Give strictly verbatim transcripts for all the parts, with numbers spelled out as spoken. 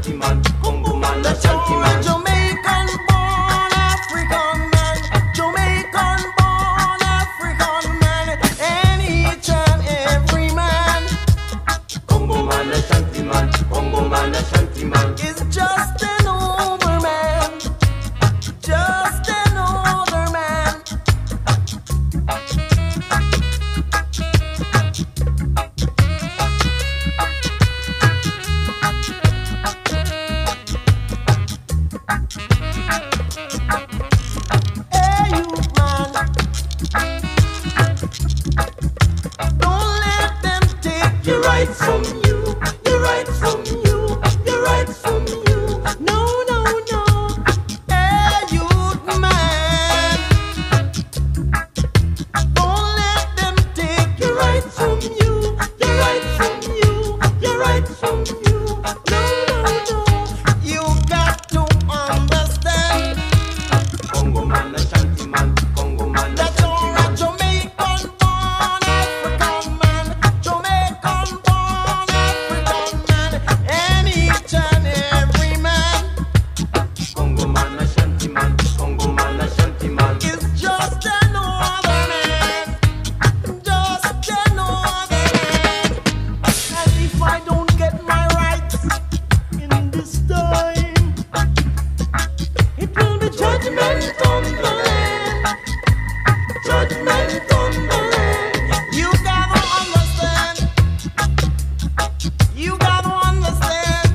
Ashanti man, Congo man, Ashanti man. Jamaican born African man, Jamaican born African man, and each and every man, Congo man, Ashanti man, Congo man, Ashanti man, is just an older man, just an older man. Hey, youth man, don't let them take your rights from you, your rights from you, your rights from you. no, no, no. Hey, youth man, don't let them take Your rights from you, your rights from you, your rights from you. No, no, no. You got to understand Congo man, Ashanti man, Congo man, that Ashanti you're a man. Jamaican born African man, Jamaican born African man, and each and every man Congo man, Ashanti man, Congo man, Ashanti man. is just another man, just another man. And if I don't get my rights in this time, it will be judgment on the land, judgment on the land. You gotta understand, you gotta understand.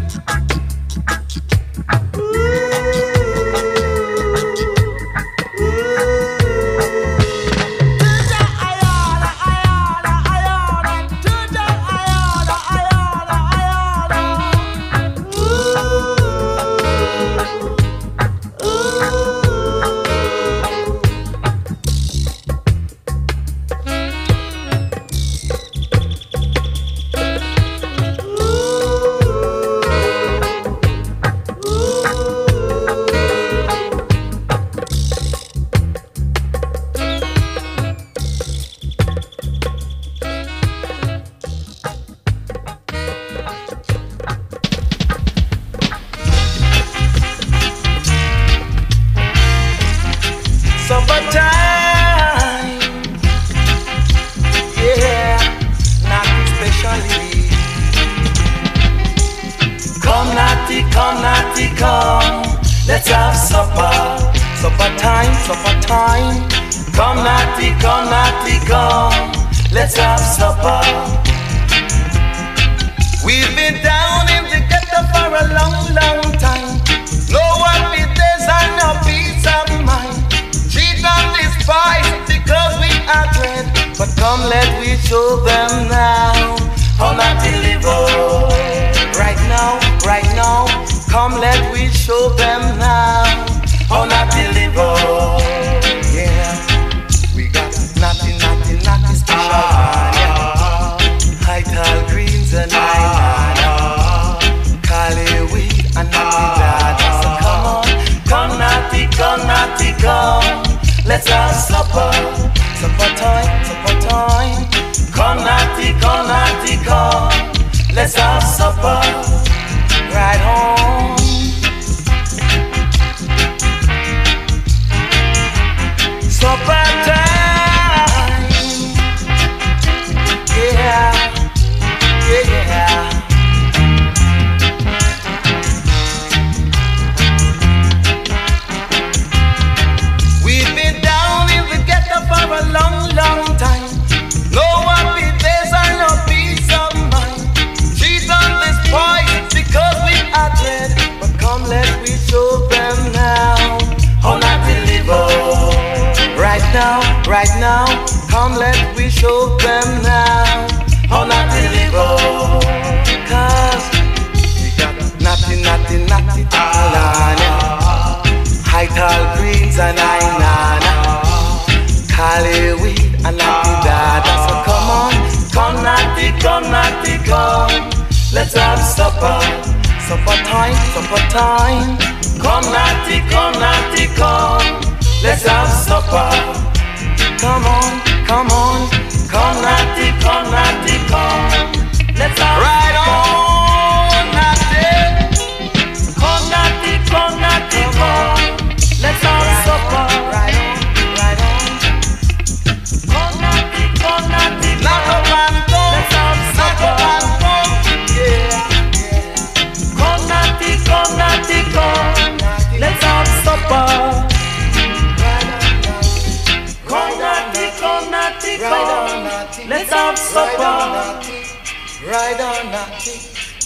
Ooh, Tuja ayada, ayada, ayada. Tuja ayada, ayada, ayada. Ooh, Summertime, yeah, nothing specially. Come natty, come natty, come, let's have supper. Supper time, supper time. Come natty, come natty, come, let's have supper. We've been down in the ghetto for a long, long time. No happy days and no peace of mind. Cheat on this fight because we are dread. But come let we show them now how not to live. Oh. Right now, right now, come let we show them now how not to live. Oh. Yeah, we got nothing, nothing, nothing special. Yeah. High tall greens and high Cali weed and natty dada. So come on, come natty, come natty, come. Let's have supper, supper time, supper time. Come natty, come natty, come. Let's have supper, right home. Supper time, yeah, yeah. We've been down in the ghetto for a long, long time. No happy days and no peace of mind. Cheat on this boy because we are dread. But come let we show them now how not to live. Oh. Right now, right now, come let we show them now how not to live. Oh. Cause we got nothing, nothing, nothing to learn. High tall greens and high nana, Cali weed and natty dada. So come on, come natty, come natty, come. Let's have supper, supper time, supper time. Come natty, come natty, come. Let's have supper. Come on, come on, come natty, come natty, come. Let's have right on natty. come, naughty, come. Let's have supper. Come, naughty, come, naughty, come. Let's have supper. Ride on, naughty.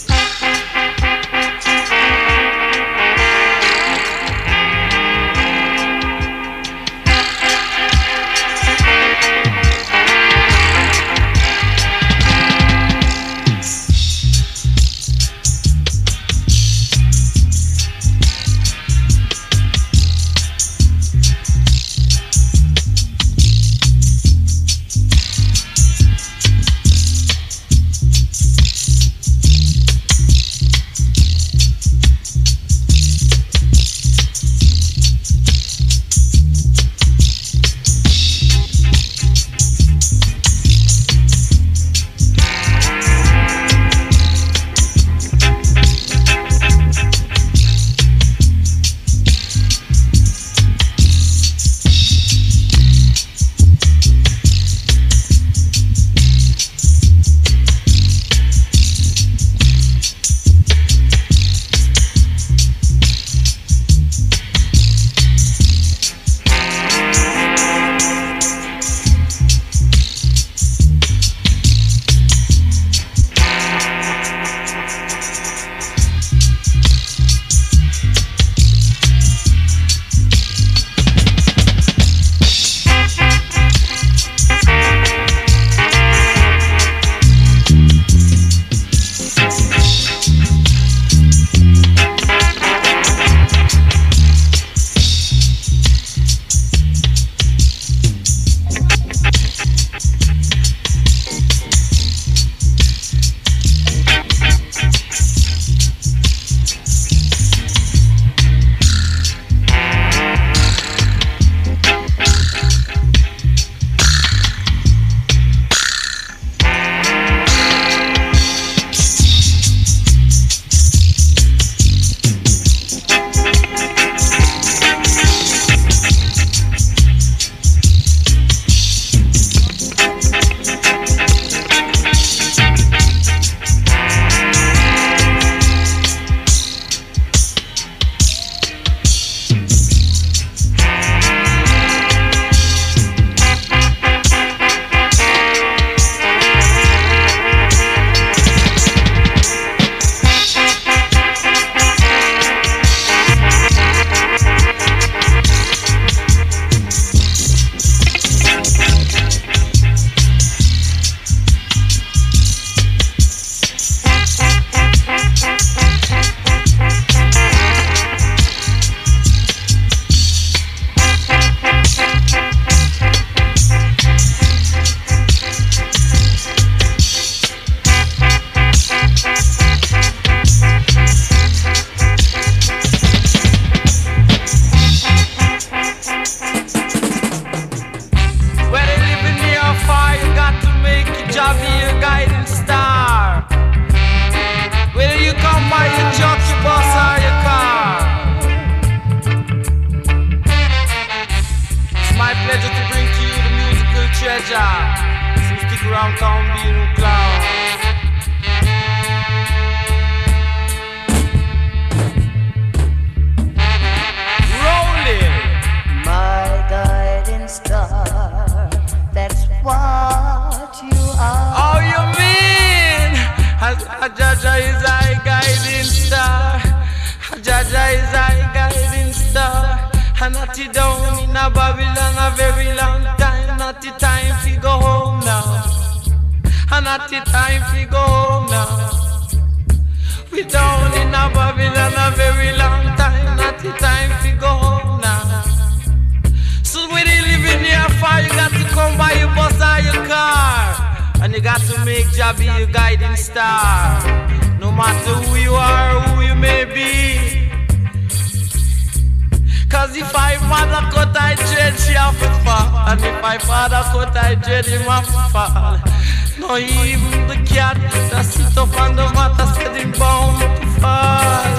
No, even the cat that sit up on the mat said him bound to fall.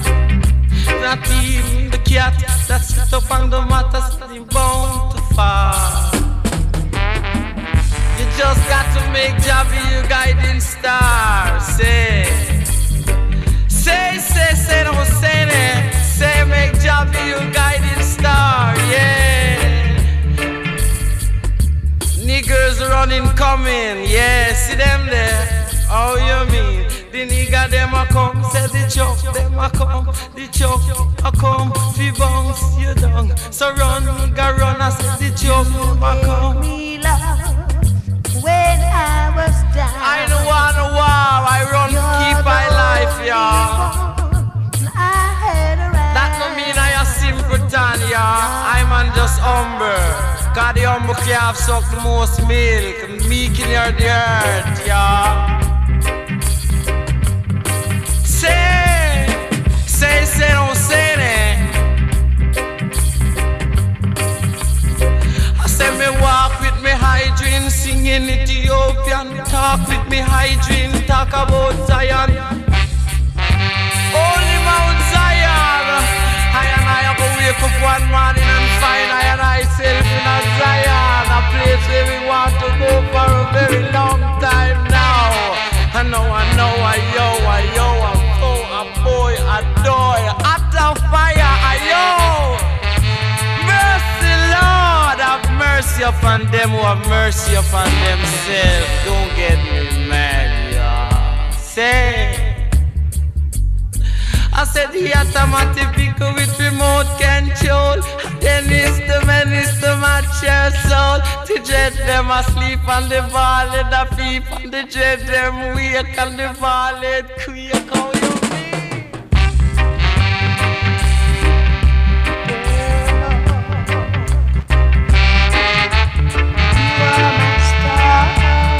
Not even the cat that sit up on the mat said him bound to fall. You just got to make Jah be your guiding star. Say, say, say, say, don't say incoming. Yeah, see them there. How you mean? The nigga them a come, say the chuck them a come, the chuck a come, fi bounce you down. So run, nigga run, I say the chuck them a come. Me love when I was down. I don't wanna wow, I run, keep my life, y'all. That no mean I a simpleton, y'all. I'm on just humble. Cause the humble calf suck the most milk, meek in your dirt, y'all. Say, say, say, don't say that. I say me walk with me hydrant, singing Ethiopian. Talk with me hydrant, talk about Zion. Only Mount Zion. I and I go wake up one morning and find I and I self in a Zion, a place where we want to go for a very long time now. I know, I know, I yo, I yo, I oh, a boy, a doy, hot of fire, I yo. Mercy, Lord, have mercy upon them who have mercy upon themselves. Don't get me mad, y'all. Say, I said the automatic vehicle with remote control. Then is the man is the match your soul. To dread them asleep on the ballad, the peep on the dread them wake on the ballad, quick how you mean? You are my star.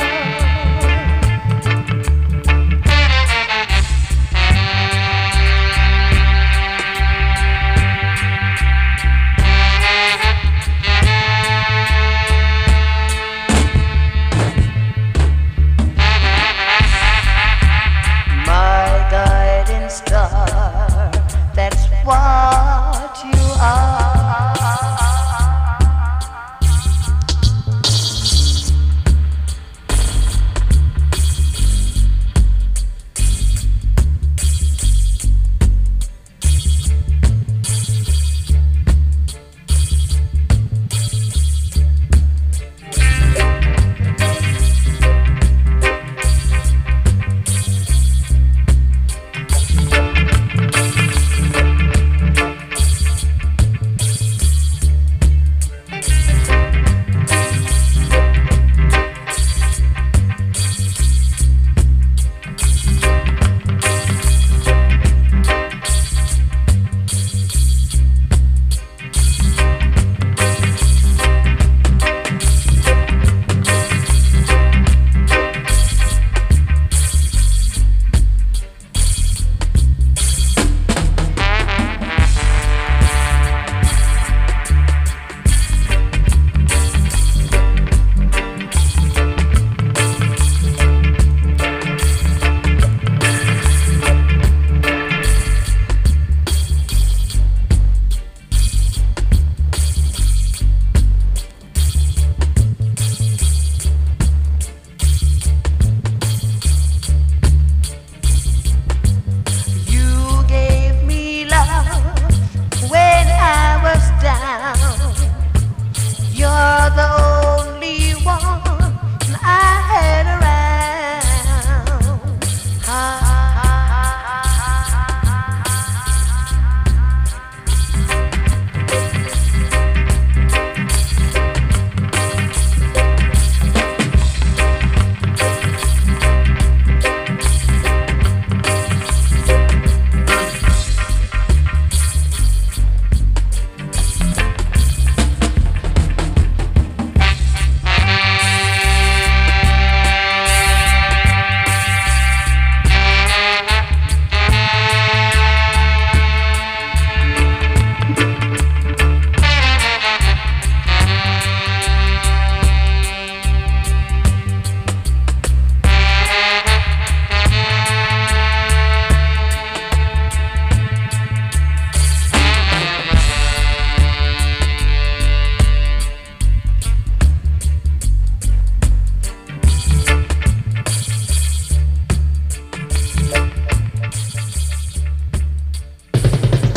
What you are.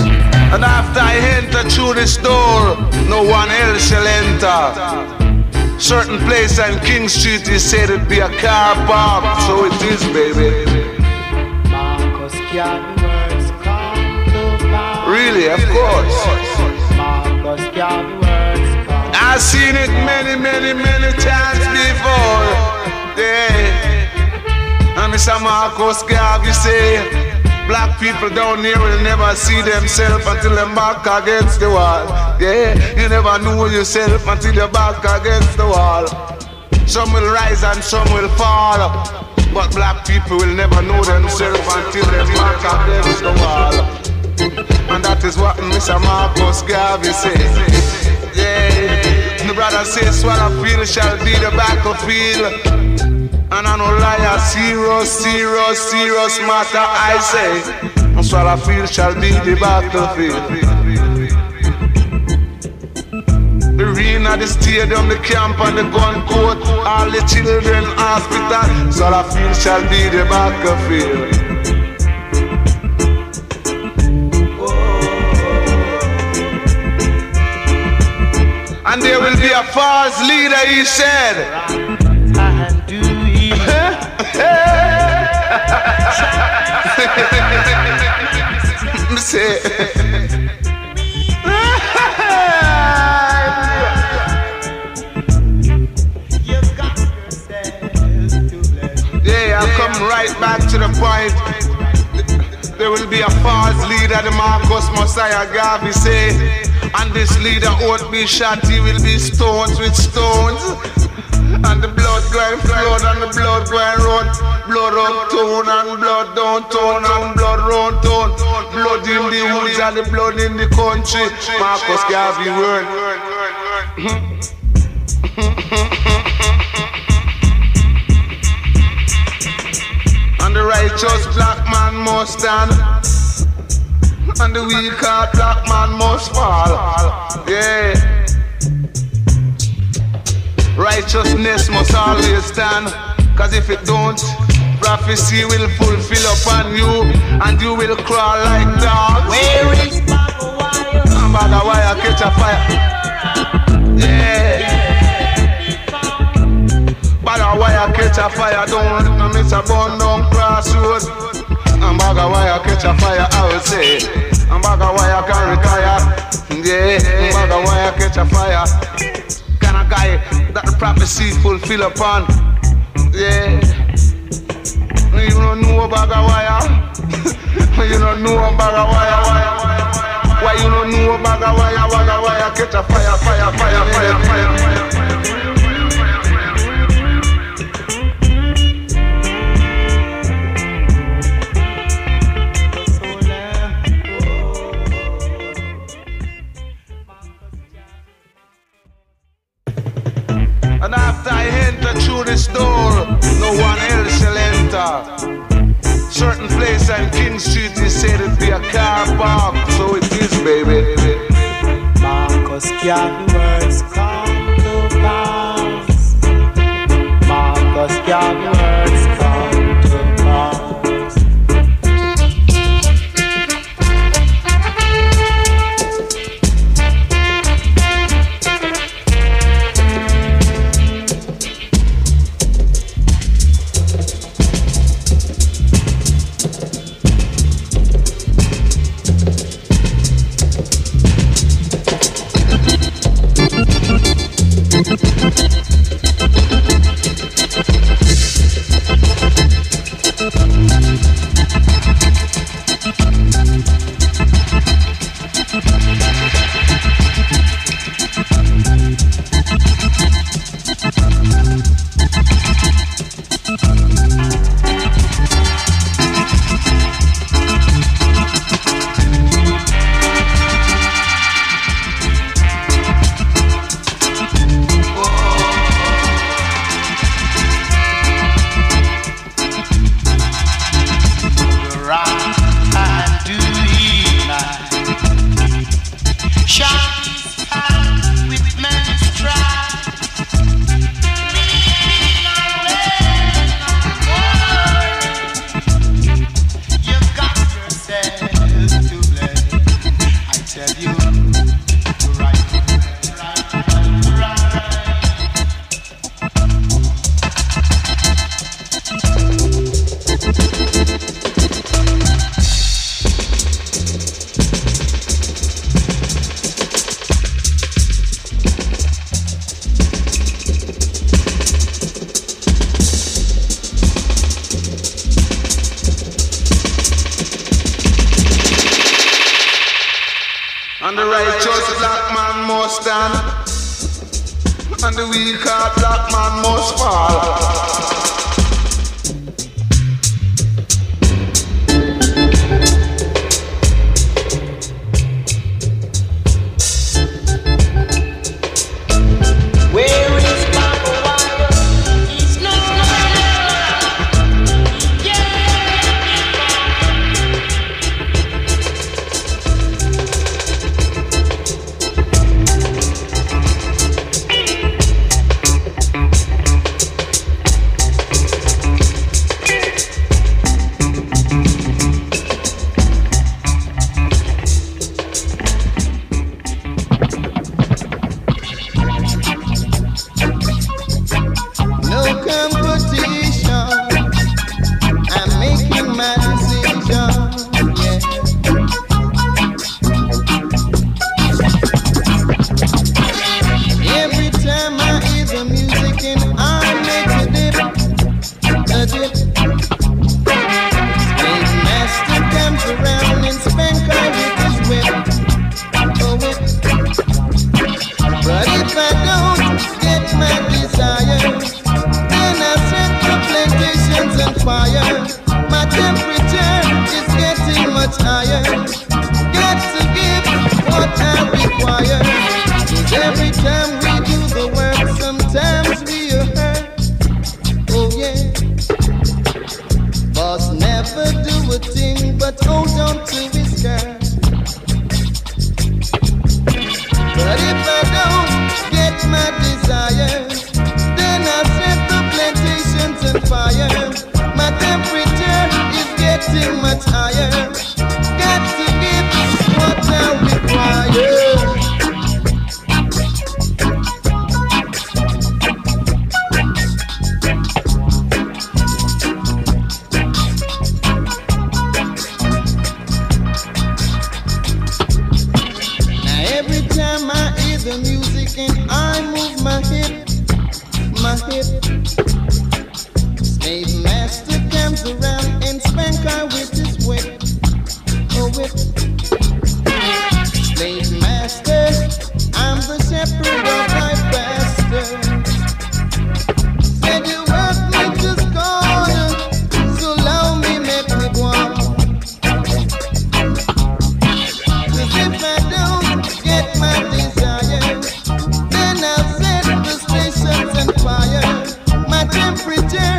And after I enter through this door, no one else shall enter. Certain place on King Street is said it'd be a car park, so it is, baby. Marcus Garvey words come to pass. Really, of course. Marcus Garvey words come. I've seen it many, many, many times before. Yeah. And Mister Marcus Garvey say, black people down here will never see themselves until they're back against the wall. Yeah, you never know yourself until you're back against the wall. Some will rise and some will fall, but black people will never know themselves until they're back against the wall. And that is what Mister Marcus Garvey says. Yeah, the brother says Swallowfield shall be the battlefield. And I no liar, serious, serious, serious matter I say. And Swallowfield shall be the battlefield. The arena, the stadium, the camp and the gun court, all the children hospital, Swallowfield shall be the battlefield. And there will be a false leader, he said. And do ye me say yeah, I'll come right back to the point. There will be a false leader, the Marcus Messiah Garvey say, and this leader won't be shot, he will be stoned with stones. And the blood going flood and the blood going run. Blood up town and blood downtown and blood round town. Blood in the woods and the blood in the country. Marcus Garvey word. And the righteous black man must stand, and the weak heart black man must fall. Yeah. Righteousness must always stand, cause if it don't, prophecy will fulfill upon you, and you will crawl like dogs. Where is Bagawire? Bagawire catch a fire. Yeah. Bagawire catch a fire, don't miss a bun down crossroad. And Bagawire catch a fire, I would say. And Bagawire can retire. Yeah, Bagawire catch a fire. Kind of guy that the prophecy fulfill upon. Yeah. You don't know about a wire. You don't know about a wire. Why you don't know about a wire? About a wire catch a fire, fire, fire, fire, fire, fire. And after I enter through this door, no one else shall enter. Certain place on King Street is said it'd be a car park, so it is, baby. Marcus Garvey words come to pass. Marcus Garvey words come to pass. And the righteous black man must stand, and the weak heart black man must fall.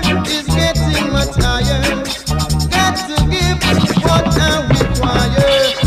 Got to give what I require.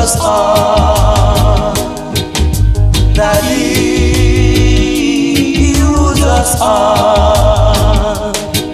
us all. Daddy, use us all.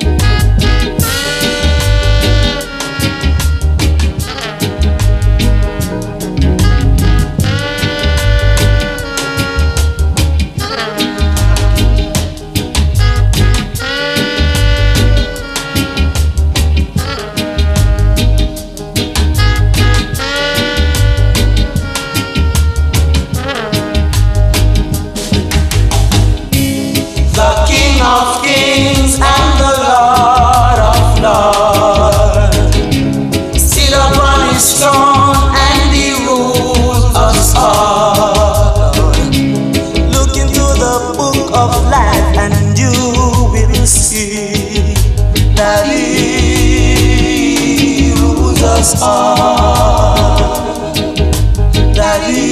all. Daddy,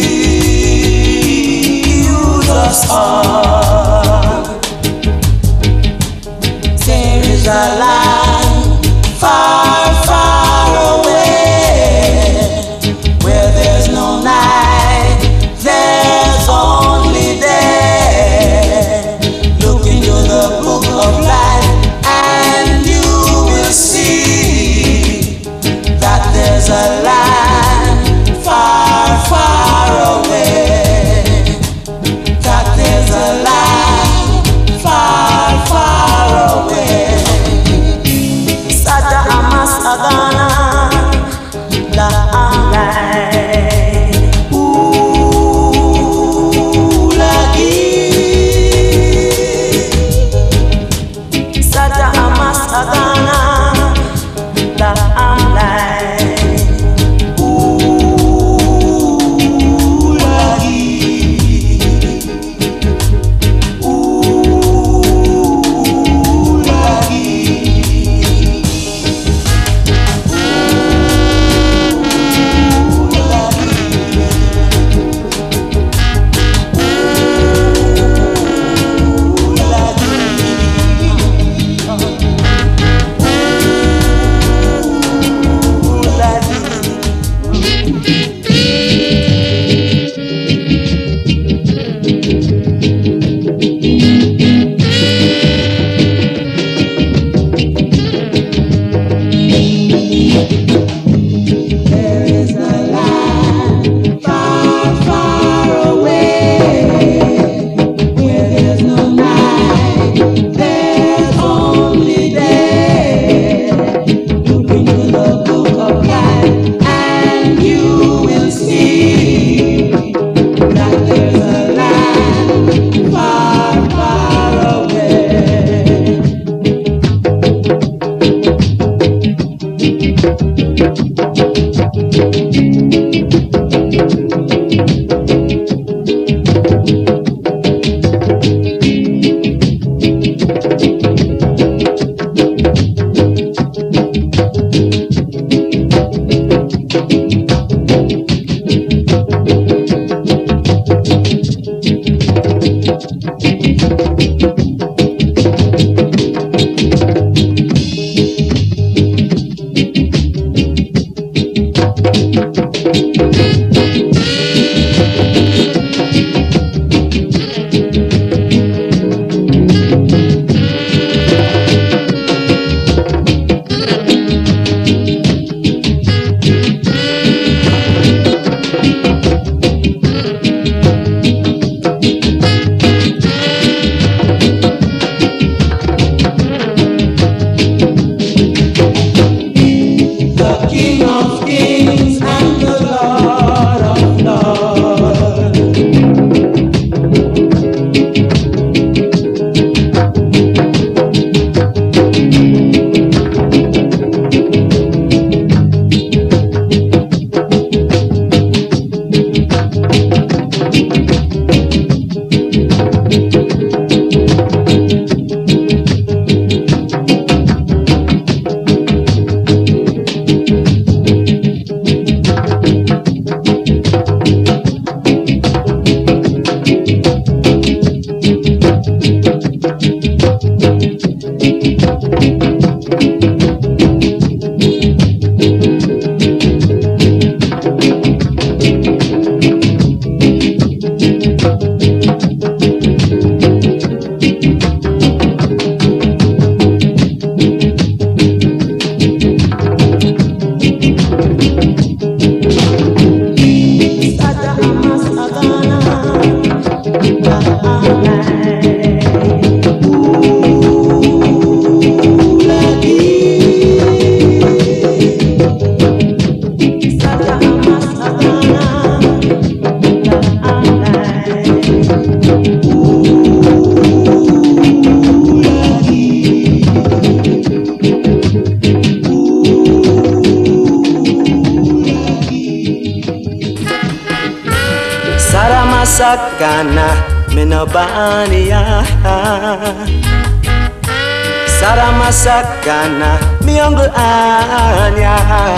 use us all. There is a land far, far away where there's no night, there's only day. Look into the book of life and you will see that there's a land far, far away. That there's a land far, far away. Sada amas agana la amlai. Ooh lagi. Sada amas agana la amlai. Masakana, me no bania. Sara Masakana, me uncle Anya.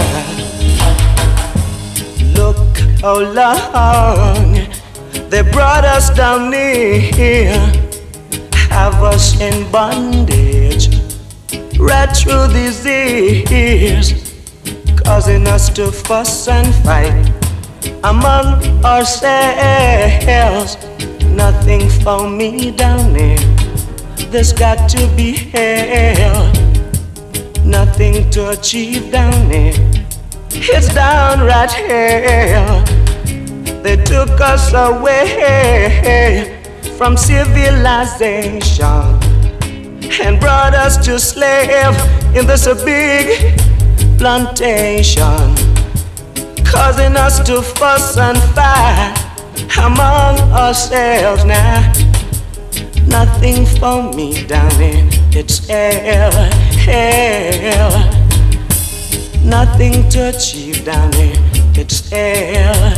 Look how long they brought us down here, have us in bondage right through these years, causing us to fuss and fight among ourselves. Nothing for me down here, there's got to be hell. Nothing to achieve down here, it's downright hell. They took us away from civilization and brought us to slave in this big plantation, causing us to fuss and fight among ourselves. Now, nothing for me down here, it's hell, hell. Nothing to achieve down here, it's hell.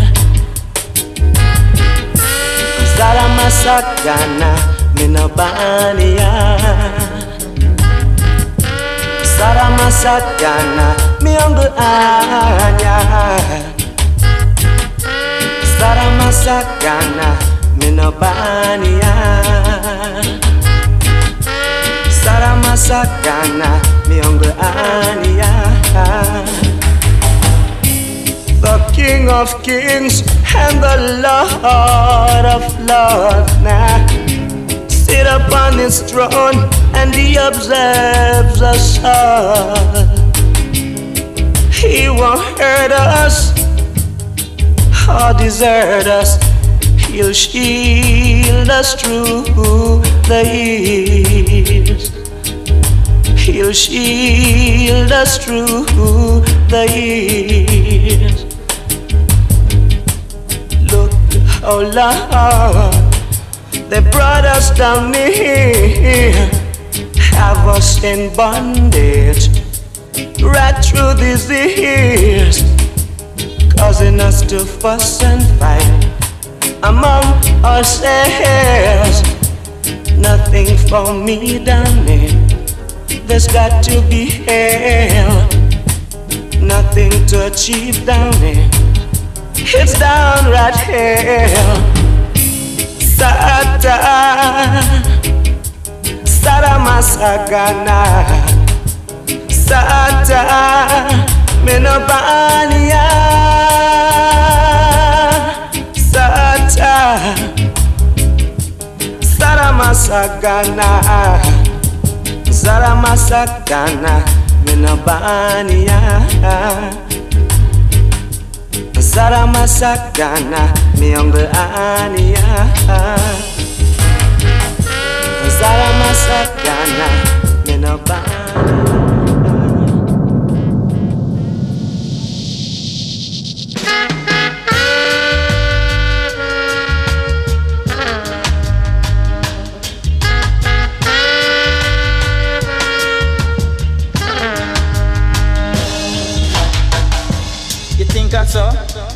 Zara Masakana, me no bania. Zara Masakana, me uncle Anya. Zara Masakana, me no bania. Zara Masakana, me uncle Anya. The King of Kings and the Lord of Lords now sit upon his throne, and he observes us all. He won't hurt us or desert us, he'll shield us through the years. He'll shield us through the years. Look how long they brought us down here, have us in bondage right through these years, causing us to fuss and fight among ourselves. Nothing for me down here, there's got to be hell. Nothing to achieve down here, it's downright hell. Sata, Sara Masakana, Sata, me no bania. Sata, Sara Masakana, Sara Masakana, me no bania. Sara Masakana, me uncle Anya. Sara Masakana, me no bania. You think that's so?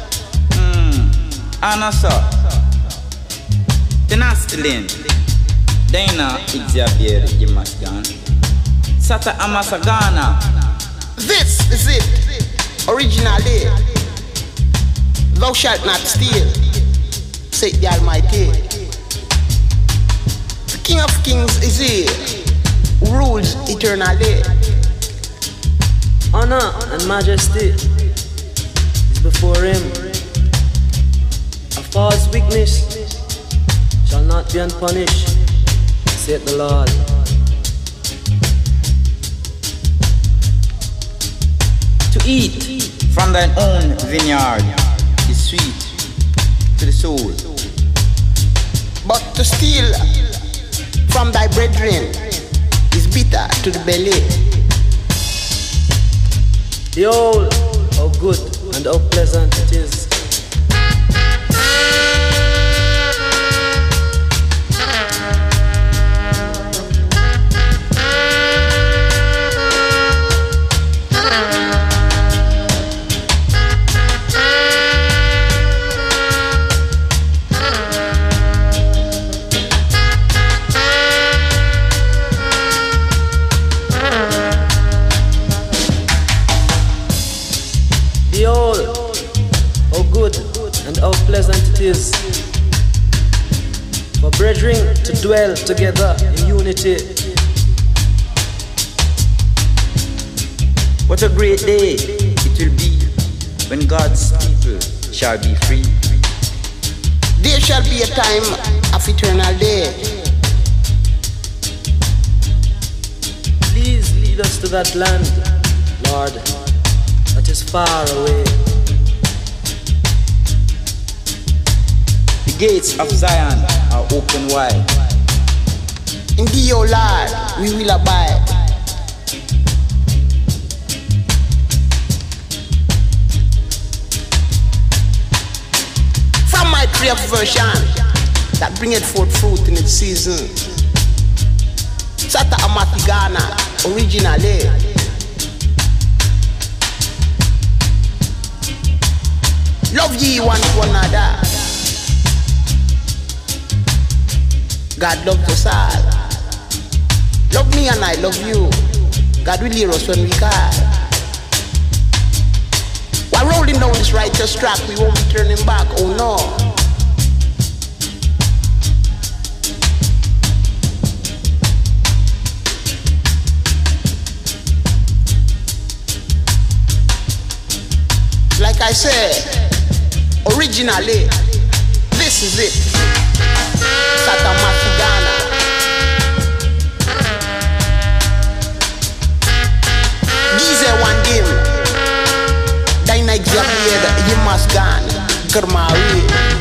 Anna so Tenastilin Dana Xavier Jimasgan Sata Amasagana. This is it, originally. Thou shalt not steal, said the Almighty. The King of Kings is here, who rules eternally. Honor and majesty is before him. A false witness shall not be unpunished, saith the Lord. To eat from thine own vineyard is sweet to the soul, But to steal from thy brethren is bitter to the belly. Behold, how good and how pleasant it is and how pleasant it is for brethren to dwell together in unity. What a great day it will be when God's people shall be free. There shall be a time of eternal day. Please lead us to that land, Lord, that is far away. The gates of Zion are open wide. In thee, O Lord, we will abide. From my tree of version that bringeth forth fruit in its season. Sata Amatigana, originally. Love ye one to another. God loves us all. Love me and I love you. God will hear us when we call. While rolling down this righteous track, we won't be turning back, oh no. Like I said, originally, this is it. Sata Matigana. Gize one game. Dina Xavier, Yimas Gan, Kermawi.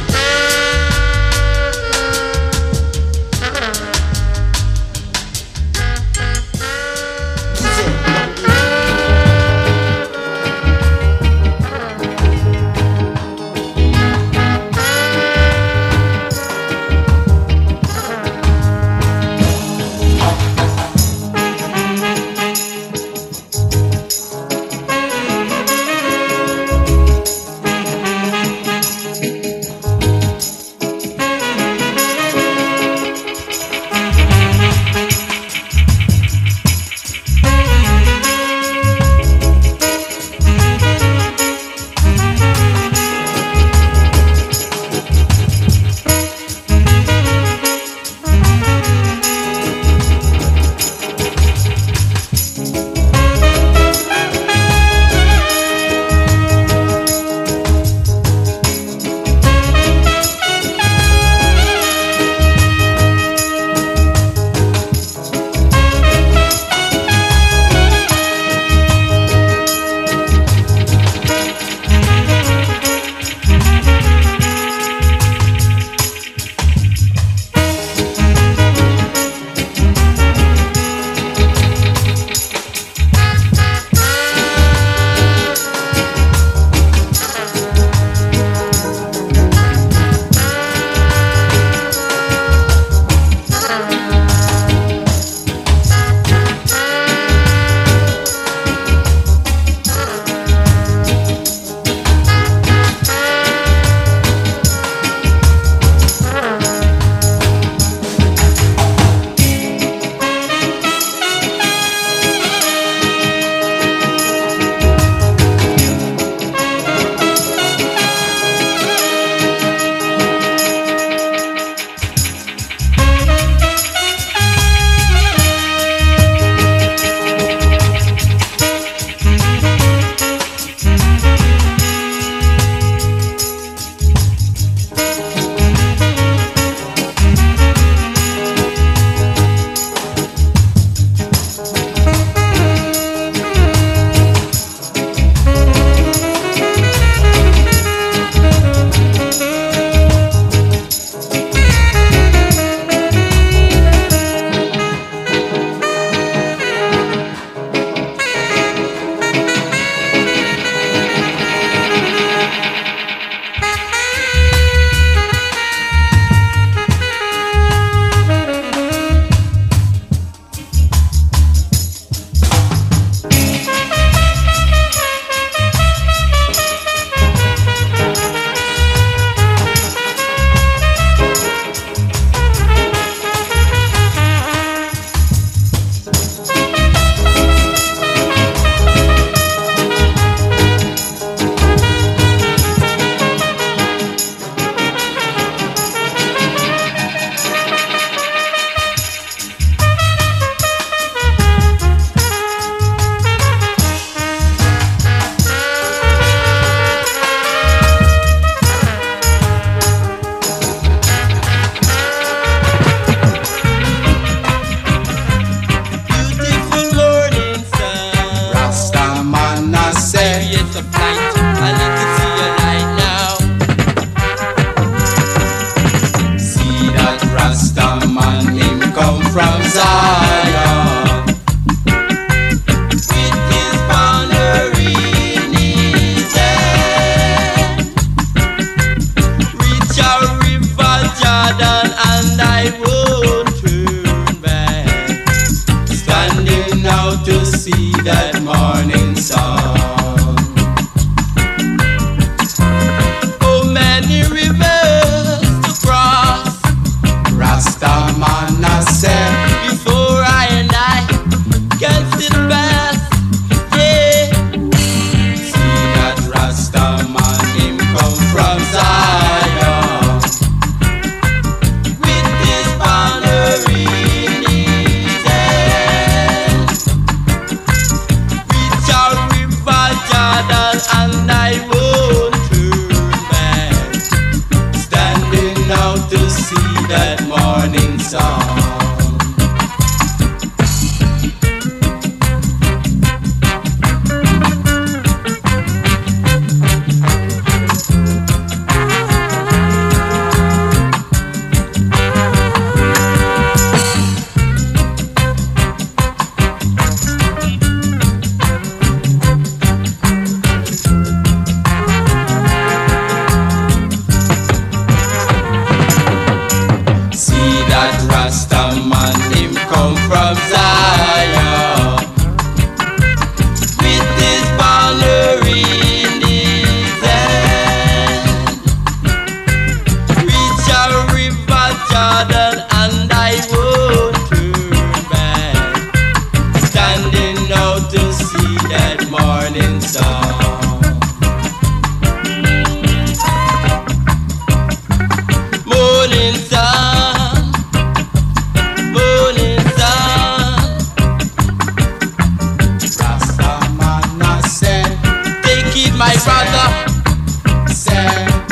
brother. Say,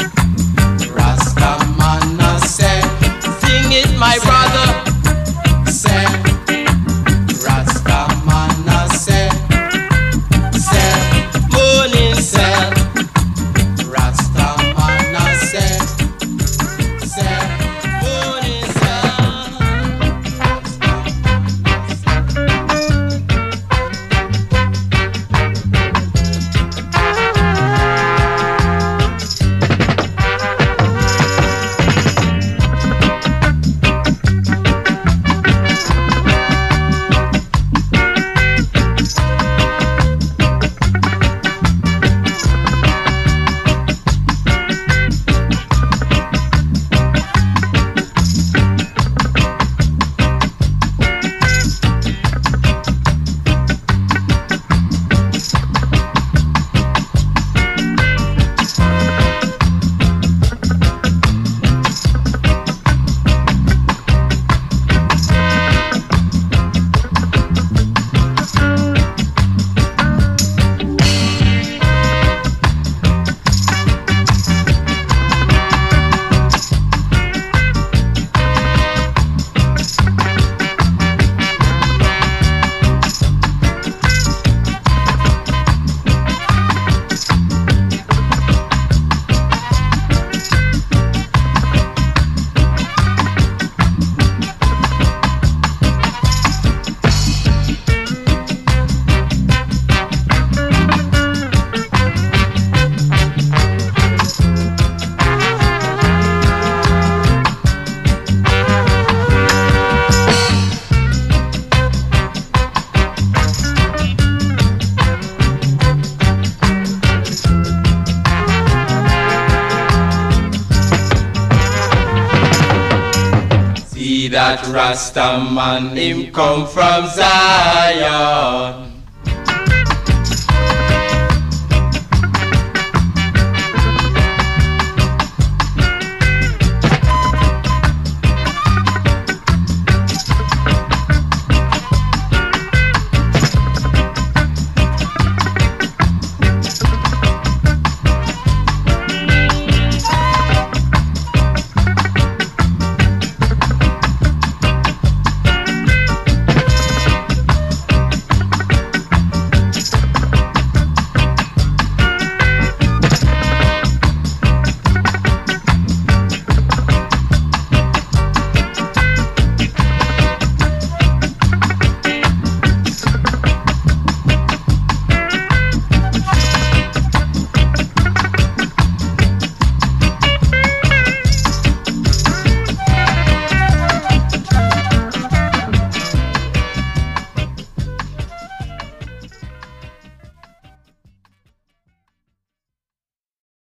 Rastaman a say, sing it my brother. Say, Rastaman a say, say, morning say, Rastaman a say, say, morning say. That Rastaman him come from Zion.